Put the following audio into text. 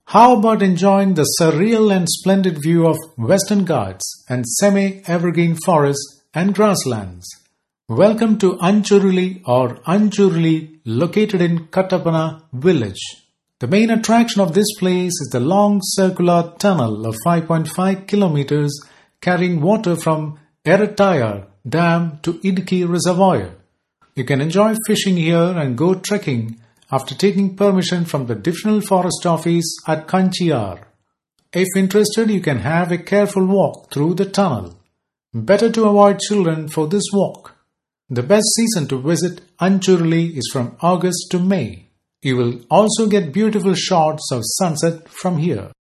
How about enjoying the surreal and splendid view of Western Ghats and semi-evergreen forests and grasslands? Welcome to Anchuruli or Anchurli, located in Kattapana village. The main attraction of this place is the long circular tunnel of 5.5 kilometers carrying water from Eratayar Dam to Idki Reservoir. You can enjoy fishing here and go trekking after taking permission from the Divisional Forest Office at Kanchiyar. If interested, you can have a careful walk through the tunnel. Better to avoid children for this walk. The best season to visit Anchurli is from August to May. You will also get beautiful shots of sunset from here.